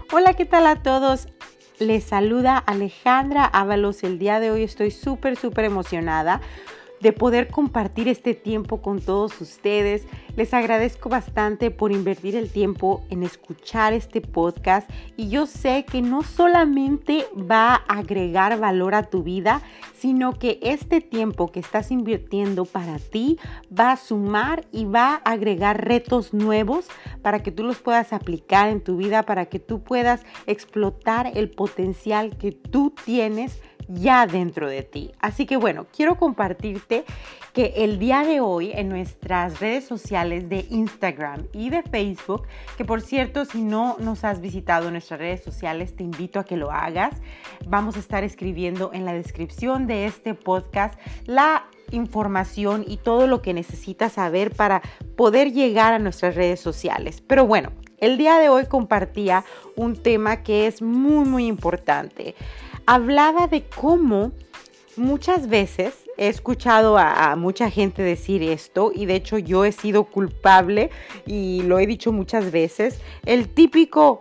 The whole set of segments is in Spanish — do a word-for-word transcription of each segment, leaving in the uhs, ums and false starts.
Hola, ¿qué tal a todos? Les saluda Alejandra Ábalos. El día de hoy estoy súper, súper emocionada de poder compartir este tiempo con todos ustedes. Les agradezco bastante por invertir el tiempo en escuchar este podcast y yo sé que no solamente va a agregar valor a tu vida, sino que este tiempo que estás invirtiendo para ti va a sumar y va a agregar retos nuevos para que tú los puedas aplicar en tu vida, para que tú puedas explotar el potencial que tú tienes ya dentro de ti. Así que bueno, quiero compartirte que el día de hoy en nuestras redes sociales de Instagram y de Facebook, que por cierto, si no nos has visitado en nuestras redes sociales, te invito a que lo hagas. Vamos a estar escribiendo en la descripción de este podcast la información y todo lo que necesitas saber para poder llegar a nuestras redes sociales. Pero bueno, el día de hoy compartía un tema que es muy, muy importante. Hablaba de cómo muchas veces he escuchado a, a mucha gente decir esto y de hecho yo he sido culpable y lo he dicho muchas veces. El típico,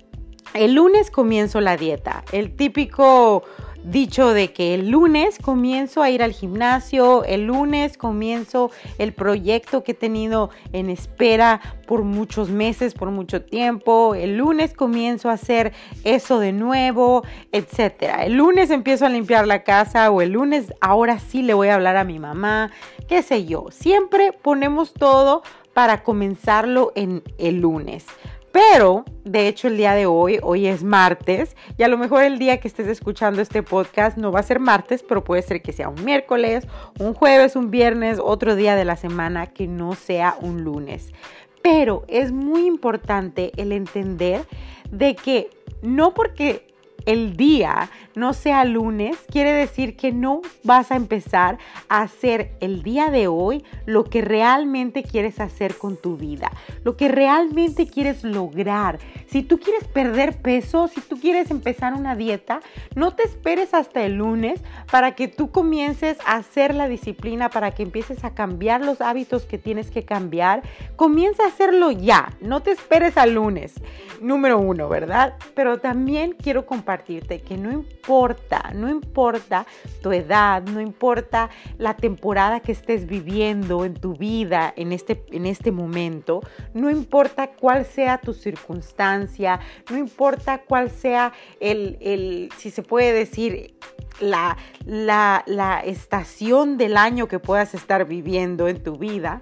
el lunes comienzo la dieta, el típico dicho de que el lunes comienzo a ir al gimnasio, el lunes comienzo el proyecto que he tenido en espera por muchos meses, por mucho tiempo, el lunes comienzo a hacer eso de nuevo, etcétera. El lunes empiezo a limpiar la casa o el lunes ahora sí le voy a hablar a mi mamá, qué sé yo. Siempre ponemos todo para comenzarlo en el lunes. Pero, de hecho, el día de hoy, hoy es martes, y a lo mejor el día que estés escuchando este podcast no va a ser martes, pero puede ser que sea un miércoles, un jueves, un viernes, otro día de la semana que no sea un lunes. Pero es muy importante el entender de que no porque el día no sea lunes, quiere decir que no vas a empezar a hacer el día de hoy lo que realmente quieres hacer con tu vida, lo que realmente quieres lograr. Si tú quieres perder peso, si tú quieres empezar una dieta, no te esperes hasta el lunes para que tú comiences a hacer la disciplina, para que empieces a cambiar los hábitos que tienes que cambiar. Comienza a hacerlo ya, no te esperes al lunes, número uno, ¿verdad? Pero también quiero compartirte que no importa, no importa tu edad, no importa la temporada que estés viviendo en tu vida en este, en este momento, no importa cuál sea tu circunstancia, no importa cuál sea el, el si se puede decir, la, la, la estación del año que puedas estar viviendo en tu vida,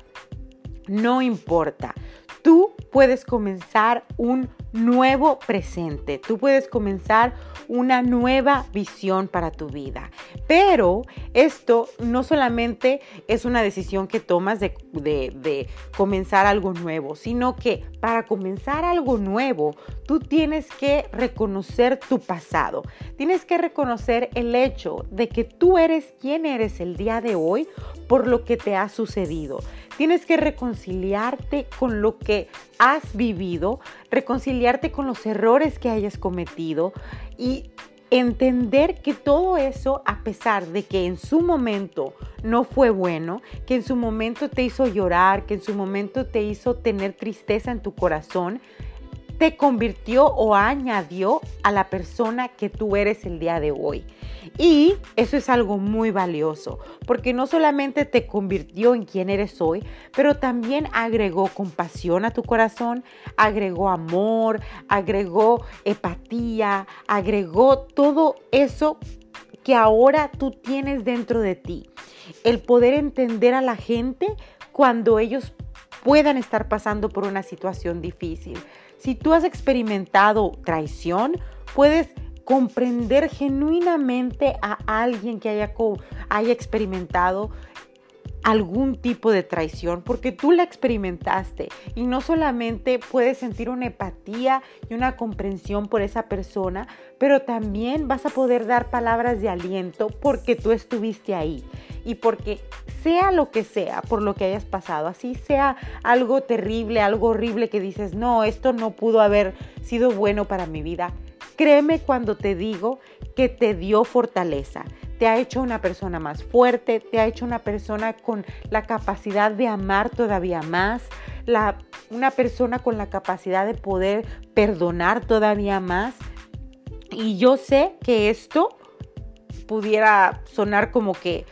no importa. Tú puedes comenzar un nuevo presente, tú puedes comenzar una nueva visión para tu vida. Pero esto no solamente es una decisión que tomas de, de, de comenzar algo nuevo, sino que para comenzar algo nuevo, tú tienes que reconocer tu pasado. Tienes que reconocer el hecho de que tú eres quien eres el día de hoy por lo que te ha sucedido. Tienes que reconciliarte con lo que has vivido, reconciliarte con los errores que hayas cometido y entender que todo eso, a pesar de que en su momento no fue bueno, que en su momento te hizo llorar, que en su momento te hizo tener tristeza en tu corazón, te convirtió o añadió a la persona que tú eres el día de hoy. Y eso es algo muy valioso, porque no solamente te convirtió en quien eres hoy, pero también agregó compasión a tu corazón, agregó amor, agregó empatía, agregó todo eso que ahora tú tienes dentro de ti. El poder entender a la gente cuando ellos puedan estar pasando por una situación difícil. Si tú has experimentado traición, puedes comprender genuinamente a alguien que haya, haya experimentado algún tipo de traición, porque tú la experimentaste y no solamente puedes sentir una empatía y una comprensión por esa persona, pero también vas a poder dar palabras de aliento porque tú estuviste ahí y porque sea lo que sea por lo que hayas pasado, así sea algo terrible, algo horrible que dices, no, esto no pudo haber sido bueno para mi vida. Créeme cuando te digo que te dio fortaleza, te ha hecho una persona más fuerte, te ha hecho una persona con la capacidad de amar todavía más, la una persona con la capacidad de poder perdonar todavía más. Y yo sé que esto pudiera sonar como que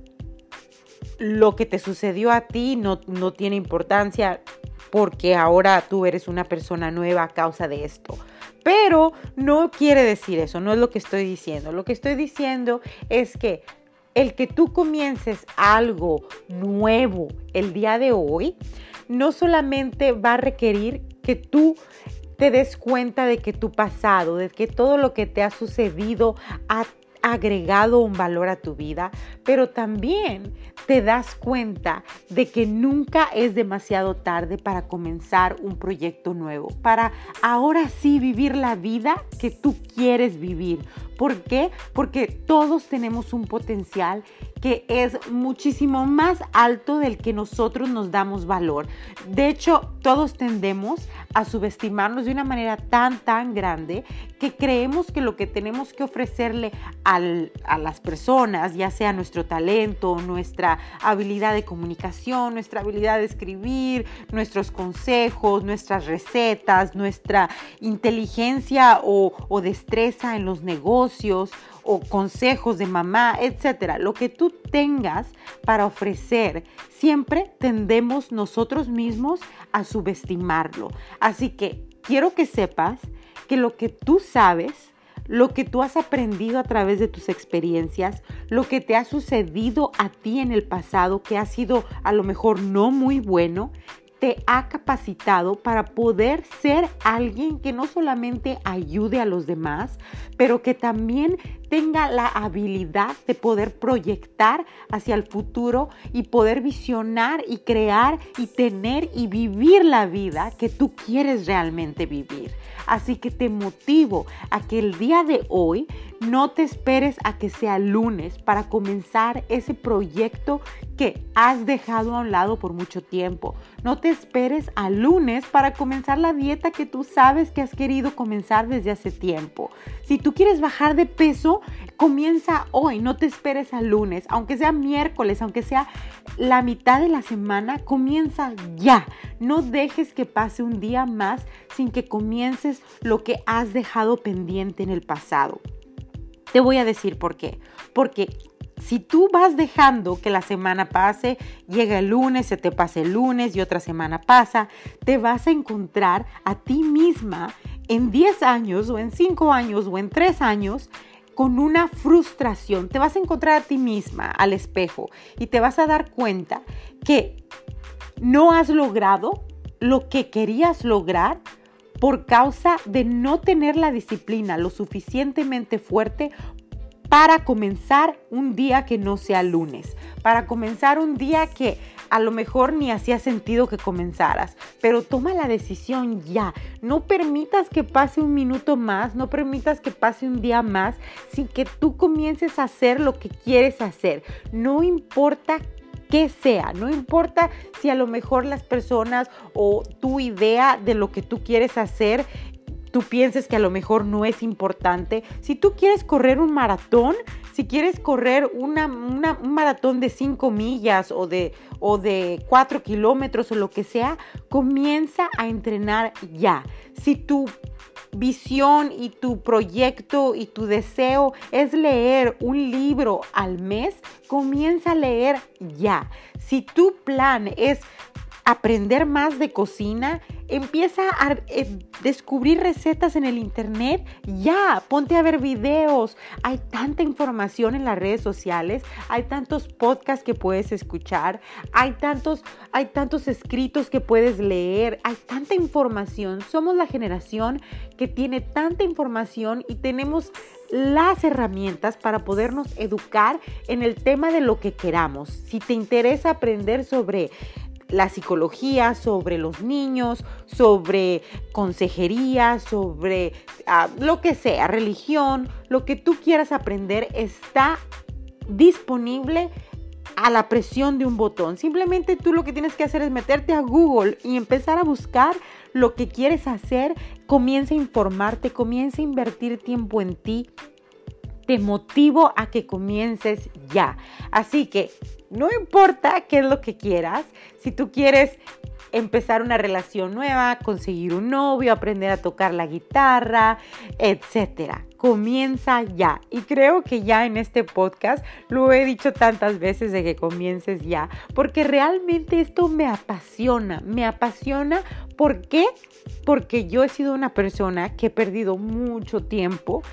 lo que te sucedió a ti no, no tiene importancia porque ahora tú eres una persona nueva a causa de esto. Pero no quiere decir eso, no es lo que estoy diciendo. Lo que estoy diciendo es que el que tú comiences algo nuevo el día de hoy, no solamente va a requerir que tú te des cuenta de que tu pasado, de que todo lo que te ha sucedido ha agregado un valor a tu vida, pero también te das cuenta de que nunca es demasiado tarde para comenzar un proyecto nuevo, para ahora sí vivir la vida que tú quieres vivir. ¿Por qué? Porque todos tenemos un potencial que es muchísimo más alto del que nosotros nos damos valor. De hecho, todos tendemos a subestimarnos de una manera tan, tan grande que creemos que lo que tenemos que ofrecerle al, a las personas, ya sea nuestro talento, nuestra habilidad de comunicación, nuestra habilidad de escribir, nuestros consejos, nuestras recetas, nuestra inteligencia o, o destreza en los negocios, o consejos de mamá, etcétera. Lo que tú tengas para ofrecer, siempre tendemos nosotros mismos a subestimarlo. Así que quiero que sepas que lo que tú sabes, lo que tú has aprendido a través de tus experiencias, lo que te ha sucedido a ti en el pasado, que ha sido a lo mejor no muy bueno, te ha capacitado para poder ser alguien que no solamente ayude a los demás, pero que también tenga la habilidad de poder proyectar hacia el futuro y poder visionar y crear y tener y vivir la vida que tú quieres realmente vivir. Así que te motivo a que el día de hoy no te esperes a que sea lunes para comenzar ese proyecto que has dejado a un lado por mucho tiempo. No te esperes a lunes para comenzar la dieta que tú sabes que has querido comenzar desde hace tiempo. Si tú quieres bajar de peso, comienza hoy, no te esperes al lunes. Aunque sea miércoles, aunque sea la mitad de la semana, comienza ya. No dejes que pase un día más sin que comiences lo que has dejado pendiente en el pasado. Te voy a decir por qué. Porque si tú vas dejando que la semana pase, llega el lunes, se te pasa el lunes y otra semana pasa, te vas a encontrar a ti misma en diez años o en cinco años o en tres años con una frustración. Te vas a encontrar a ti misma al espejo y te vas a dar cuenta que no has logrado lo que querías lograr por causa de no tener la disciplina lo suficientemente fuerte para comenzar un día que no sea lunes, para comenzar un día que a lo mejor ni hacía sentido que comenzaras, pero toma la decisión ya. No permitas que pase un minuto más, no permitas que pase un día más sin que tú comiences a hacer lo que quieres hacer. No importa que sea, no importa si a lo mejor las personas o tu idea de lo que tú quieres hacer, tú pienses que a lo mejor no es importante. Si tú quieres correr un maratón, si quieres correr una, una, un maratón de cinco millas o de, o de cuatro kilómetros o lo que sea, comienza a entrenar ya. Si tu visión y tu proyecto y tu deseo es leer un libro al mes, comienza a leer ya. Si tu plan es aprender más de cocina, empieza a eh, descubrir recetas en el internet, ya, ponte a ver videos. Hay tanta información en las redes sociales, hay tantos podcasts que puedes escuchar, hay tantos, hay tantos escritos que puedes leer, hay tanta información. Somos la generación que tiene tanta información y tenemos las herramientas para podernos educar en el tema de lo que queramos. Si te interesa aprender sobre la psicología, sobre los niños, sobre consejería, sobre uh, lo que sea, religión, lo que tú quieras aprender está disponible a la presión de un botón. Simplemente tú lo que tienes que hacer es meterte a Google y empezar a buscar lo que quieres hacer. Comienza a informarte, comienza a invertir tiempo en ti. Te motivo a que comiences ya. Así que no importa qué es lo que quieras, si tú quieres empezar una relación nueva, conseguir un novio, aprender a tocar la guitarra, etcétera. Comienza ya. Y creo que ya en este podcast lo he dicho tantas veces de que comiences ya, porque realmente esto me apasiona, me apasiona. ¿Por qué? Porque yo he sido una persona que he perdido mucho tiempo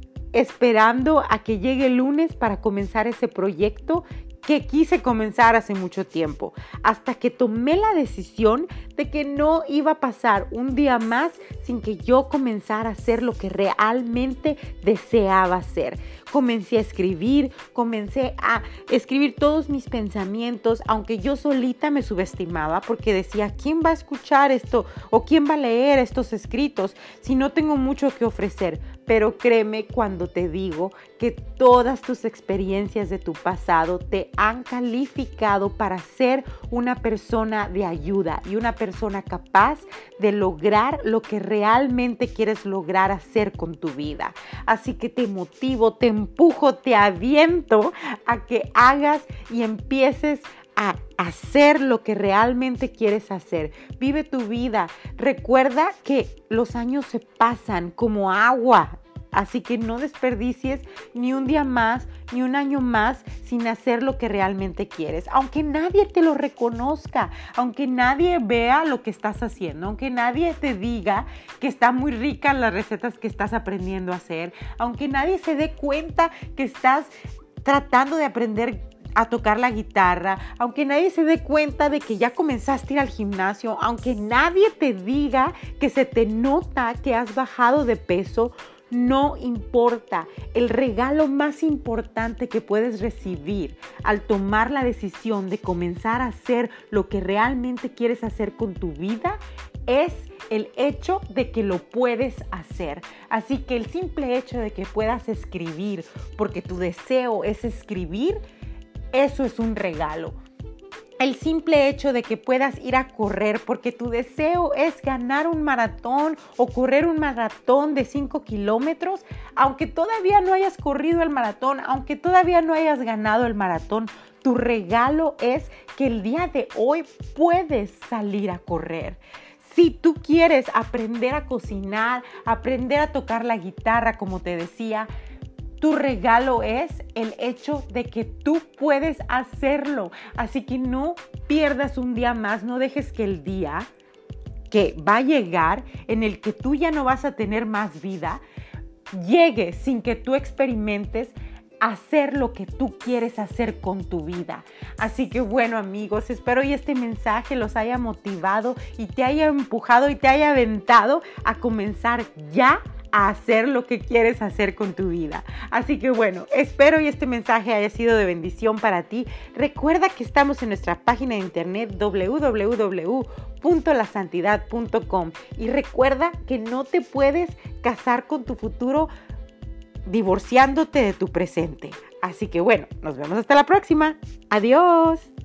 esperando a que llegue el lunes para comenzar ese proyecto que quise comenzar hace mucho tiempo, hasta que tomé la decisión de que no iba a pasar un día más sin que yo comenzara a hacer lo que realmente deseaba hacer. Comencé a escribir, comencé a escribir todos mis pensamientos, aunque yo solita me subestimaba porque decía, ¿quién va a escuchar esto? ¿O quién va a leer estos escritos si no tengo mucho que ofrecer? Pero créeme cuando te digo que todas tus experiencias de tu pasado te han calificado para ser una persona de ayuda y una persona capaz de lograr lo que realmente quieres lograr hacer con tu vida. Así que te motivo, te empujo, te aviento a que hagas y empieces a hacer lo que realmente quieres hacer. Vive tu vida. Recuerda que los años se pasan como agua. Así que no desperdicies ni un día más, ni un año más sin hacer lo que realmente quieres. Aunque nadie te lo reconozca, aunque nadie vea lo que estás haciendo, aunque nadie te diga que está muy rica las recetas que estás aprendiendo a hacer, aunque nadie se dé cuenta que estás tratando de aprender a tocar la guitarra, aunque nadie se dé cuenta de que ya comenzaste a ir al gimnasio, aunque nadie te diga que se te nota que has bajado de peso, no importa. El regalo más importante que puedes recibir al tomar la decisión de comenzar a hacer lo que realmente quieres hacer con tu vida es el hecho de que lo puedes hacer. Así que el simple hecho de que puedas escribir, porque tu deseo es escribir, eso es un regalo. El simple hecho de que puedas ir a correr porque tu deseo es ganar un maratón o correr un maratón de cinco kilómetros, aunque todavía no hayas corrido el maratón, aunque todavía no hayas ganado el maratón, tu regalo es que el día de hoy puedes salir a correr. Si tú quieres aprender a cocinar, aprender a tocar la guitarra, como te decía, tu regalo es el hecho de que tú puedes hacerlo. Así que no pierdas un día más, no dejes que el día que va a llegar, en el que tú ya no vas a tener más vida, llegue sin que tú experimentes hacer lo que tú quieres hacer con tu vida. Así que bueno, amigos, espero y este mensaje los haya motivado y te haya empujado y te haya aventado a comenzar ya a hacer lo que quieres hacer con tu vida. Así que bueno, espero y este mensaje haya sido de bendición para ti. Recuerda que estamos en nuestra página de internet doble u doble u doble u punto la santidad punto com y recuerda que no te puedes casar con tu futuro divorciándote de tu presente. Así que bueno, nos vemos hasta la próxima. Adiós.